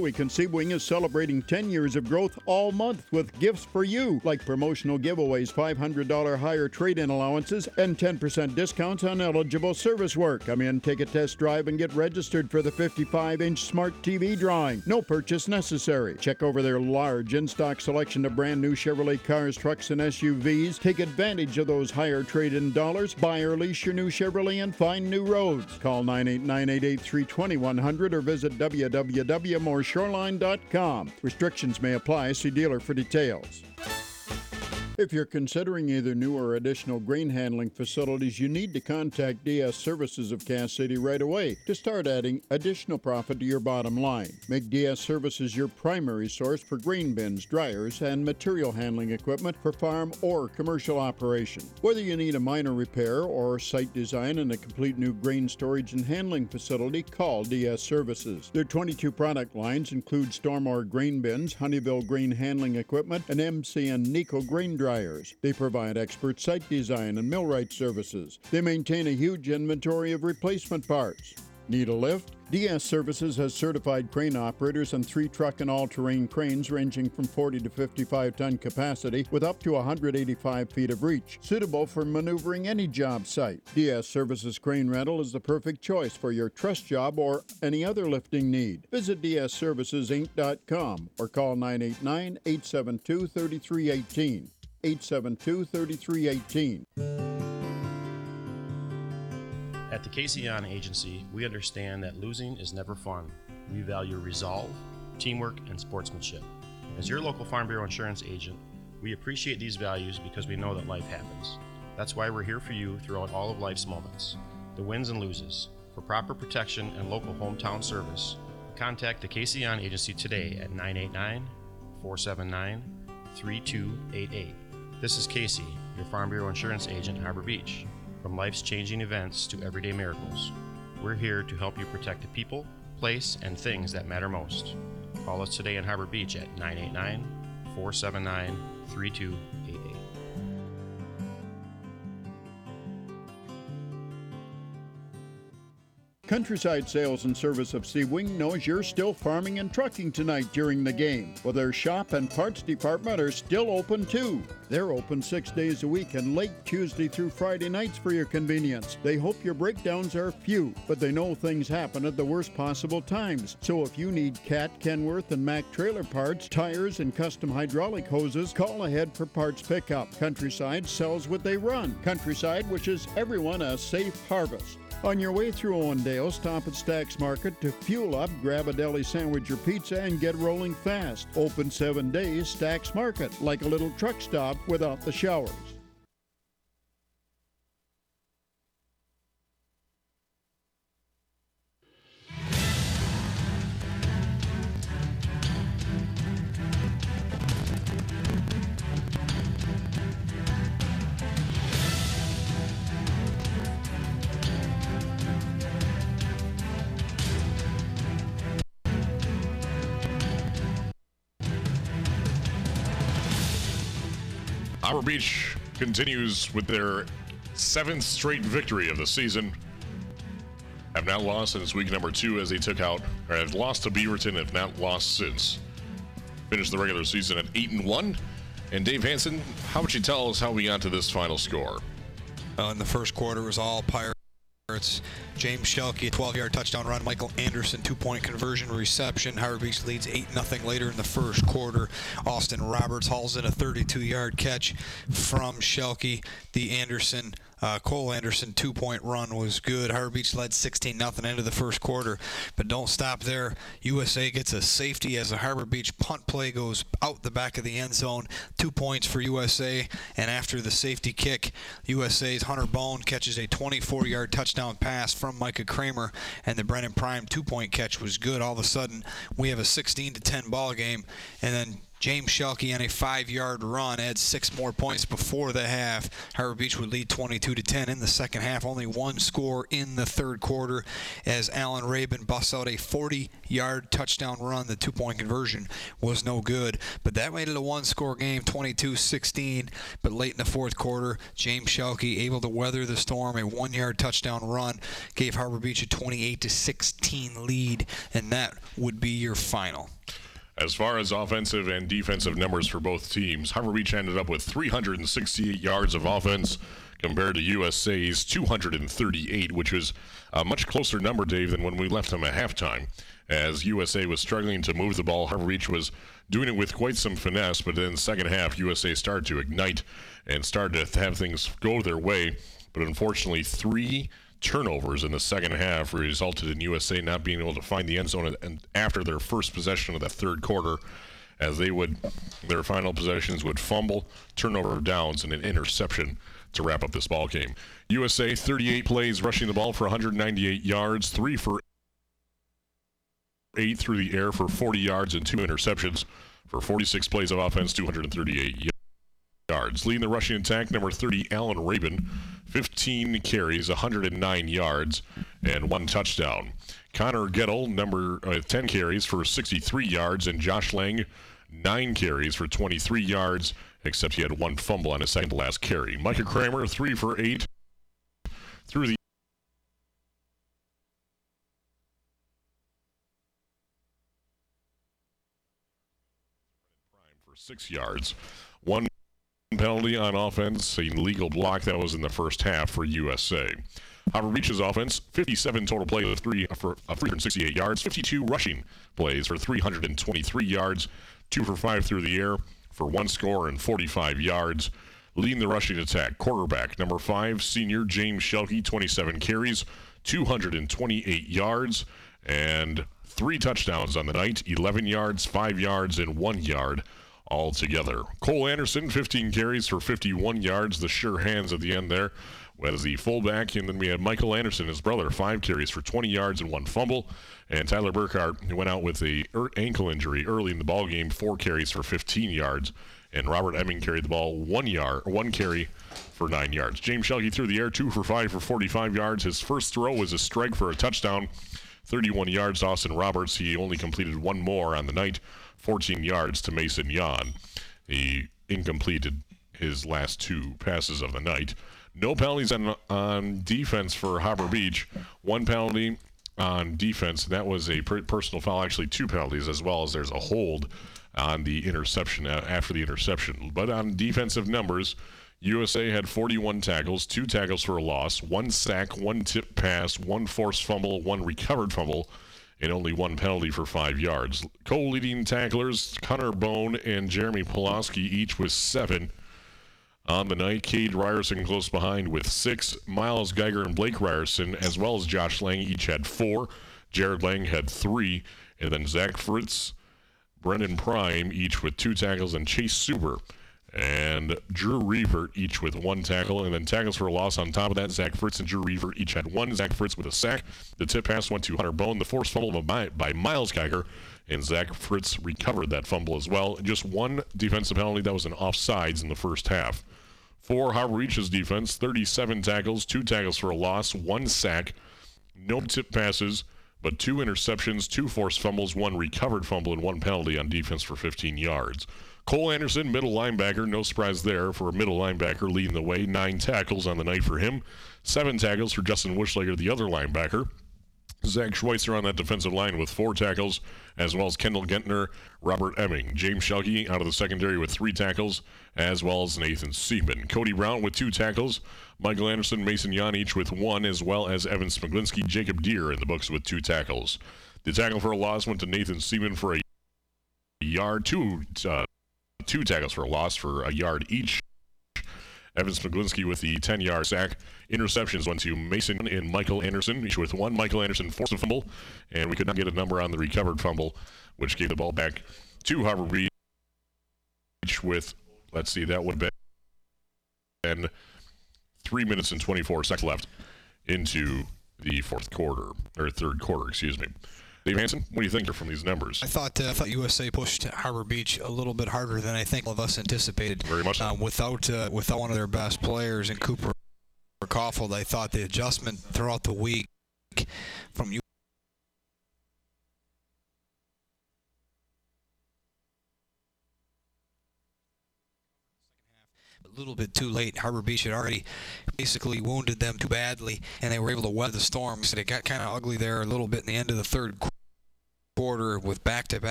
Buick in Sebring is celebrating 10 years of growth all month with gifts for you, like promotional giveaways, $500 higher trade-in allowances, and 10% discounts on eligible service work. Come in, take a test drive, and get registered for the 55-inch smart TV drawing. No purchase necessary. Check over their large in-stock selection of brand new Chevrolet cars, trucks, and SUVs. Take advantage of those higher trade-in dollars. Buy or lease your new Chevrolet and find new roads. Call 989-883-2100 or visit www.mooreshoreline.com. Restrictions may apply. See dealer for details. If you're considering either new or additional grain handling facilities, you need to contact DS Services of Cass City right away to start adding additional profit to your bottom line. Make DS Services your primary source for grain bins, dryers, and material handling equipment for farm or commercial operation. Whether you need a minor repair or site design and a complete new grain storage and handling facility, call DS Services. Their 22 product lines include Stormore grain bins, Honeywell grain handling equipment, and MCN Nico grain dryers. They provide expert site design and millwright services. They maintain a huge inventory of replacement parts. Need a lift? DS Services has certified crane operators on 3 truck and all-terrain cranes ranging from 40 to 55-ton capacity with up to 185 feet of reach, suitable for maneuvering any job site. DS Services Crane Rental is the perfect choice for your truss job or any other lifting need. Visit dsservicesinc.com or call 989-872-3318. 872-3318. At the Casey On Agency, we understand that losing is never fun. We value resolve, teamwork, and sportsmanship. As your local Farm Bureau insurance agent, we appreciate these values because we know that life happens. That's why we're here for you throughout all of life's moments, the wins and loses. For proper protection and local hometown service, contact the Casey On Agency today at 989-479-3288. This is Casey, your Farm Bureau insurance agent in Harbor Beach. From life's changing events to everyday miracles, we're here to help you protect the people, place, and things that matter most. Call us today in Harbor Beach at 989-479-3288. Countryside Sales and Service of Sebring knows you're still farming and trucking tonight during the game. Well, their shop and parts department are still open too. They're open 6 days a week and late Tuesday through Friday nights for your convenience. They hope your breakdowns are few, but they know things happen at the worst possible times. So if you need Cat, Kenworth, and Mack trailer parts, tires, and custom hydraulic hoses, call ahead for parts pickup. Countryside sells what they run. Countryside wishes everyone a safe harvest. On your way through Owendale, stop at Stack's Market to fuel up, grab a deli sandwich or pizza, and get rolling fast. Open 7 days, Stack's Market, like a little truck stop without the showers. Harbor Beach continues with their 7th straight victory of the season. Have not lost since week number 2 as they have lost to Beaverton, have not lost since. Finished the regular season at 8-1. And Dave Hansen, how would you tell us how we got to this final score? In the first quarter, it was all Pirates. James Shelkey, a 12-yard touchdown run. Michael Anderson, 2-point conversion reception. Harbor Beach leads 8-0 later in the first quarter. Austin Roberts hauls in a 32-yard catch from Shelkey. Cole Anderson 2-point run was good. Harbor Beach led 16-0 into the first quarter, but don't stop there. USA gets a safety as a Harbor Beach punt play goes out the back of the end zone. 2 points for USA, and after the safety kick, USA's Hunter Bone catches a 24-yard touchdown pass from Micah Kramer, and the Brennan Prime 2-point catch was good. All of a sudden, we have a 16-10 ball game, and then James Shelke on a 5-yard run adds 6 more points before the half. Harbor Beach would lead 22-10 in the second half. Only one score in the third quarter as Alan Rabin busts out a 40-yard touchdown run. The 2-point conversion was no good, but that made it a one-score game, 22-16. But late in the fourth quarter, James Shelke able to weather the storm. A 1-yard touchdown run gave Harbor Beach a 28-16 lead, and that would be your final. As far as offensive and defensive numbers for both teams, Harbor Beach ended up with 368 yards of offense compared to USA's 238, which was a much closer number, Dave, than when we left them at halftime. As USA was struggling to move the ball, Harbor Beach was doing it with quite some finesse, but in the second half, USA started to ignite and started to have things go their way. But unfortunately, 3 turnovers in the second half resulted in USA not being able to find the end zone and after their first possession of the third quarter, as their final possessions would fumble, turnover of downs, and an interception to wrap up this ball game. USA 38 plays rushing the ball for 198 yards, 3 for 8 through the air for 40 yards and 2 interceptions for 46 plays of offense, 238 yards. Leading the rushing attack, number 30, Alan Rabin, 15 carries, 109 yards, and 1 touchdown. Connor Gettle, number 10 carries for 63 yards, and Josh Lang, 9 carries for 23 yards, except he had 1 fumble on his second to last carry. Micah Kramer, 3 for 8 through the for 6 yards. 1 penalty on offense, a legal block that was in the first half for USA. Harbor Beach's offense, 57 total plays for 368 yards, 52 rushing plays for 323 yards, 2 for 5 through the air for 1 score and 45 yards. Leading the rushing attack, quarterback, number 5, senior James Shelke, 27 carries, 228 yards, and 3 touchdowns on the night, 11 yards, 5 yards, and 1 yard altogether. Cole Anderson, 15 carries for 51 yards, the sure hands at the end there as the fullback. And then we had Michael Anderson, his brother, 5 carries for 20 yards and 1 fumble. And Tyler Burkhart, who went out with a ankle injury early in the ball game, 4 carries for 15 yards. And Robert Emming carried the ball 1 carry for 9 yards. James Shelke threw the air 2 for 5 for 45 yards. His first throw was a strike for a touchdown, 31 yards. Austin Roberts, he only completed 1 more on the night, 14 yards to Mason Yan. He incompleted his last 2 passes of the night. No penalties on defense for Harbor Beach. 1 penalty on defense. That was a personal foul, actually 2 penalties, as well as there's a hold on the interception after the interception. But on defensive numbers, USA had 41 tackles, 2 tackles for a loss, 1 sack, 1 tip pass, 1 forced fumble, 1 recovered fumble, and only 1 penalty for 5 yards. Co-leading tacklers, Connor Bone and Jeremy Pulaski, each with 7. On the night, Cade Ryerson close behind with 6. Miles Geiger and Blake Ryerson, as well as Josh Lang, each had 4. Jared Lang had 3. And then Zach Fritz, Brendan Prime, each with 2 tackles, and Chase Suber and Drew Reaver, each with 1 tackle. And then tackles for a loss on top of that, Zach Fritz and Drew Reaver each had 1. Zach Fritz with a sack. The tip pass went to Hunter Bone. The forced fumble by Miles Geiger, and Zach Fritz recovered that fumble as well. And just 1 defensive penalty, that was an offsides in the first half. For Harbor Beach's defense, 37 tackles, 2 tackles for a loss, 1 sack, no tip passes, but 2 interceptions, 2 forced fumbles, 1 recovered fumble, and 1 penalty on defense for 15 yards. Cole Anderson, middle linebacker, no surprise there for a middle linebacker leading the way. 9 tackles on the night for him. 7 tackles for Justin Wischlager, the other linebacker. Zach Schweitzer on that defensive line with 4 tackles, as well as Kendall Gentner, Robert Emming. James Shelke out of the secondary with 3 tackles, as well as Nathan Seaman. Cody Brown with 2 tackles. Michael Anderson, Mason Yan each with 1, as well as Evan Smiglinski, Jacob Deere in the books with 2 tackles. The tackle for a loss went to Nathan Seaman for a yard, 2 tackles for a loss for a yard each. Evan Smiglinski with the 10-yard sack. Interceptions went to Mason and Michael Anderson, each with 1. Michael Anderson forced a fumble, and we could not get a number on the recovered fumble, which gave the ball back to Harbor Beach with, let's see, that would have been 3 minutes and 24 seconds left into the third quarter, excuse me. Dave Hansen, what do you think from these numbers? I thought USA pushed Harbor Beach a little bit harder than I think all of us anticipated. Very much so. Without one of their best players in Cooper Caulfield, I thought the adjustment throughout the week from a little bit too late. Harbor Beach had already basically wounded them too badly, and they were able to weather the storm. So it got kind of ugly there a little bit in the end of the third quarter with back-to-back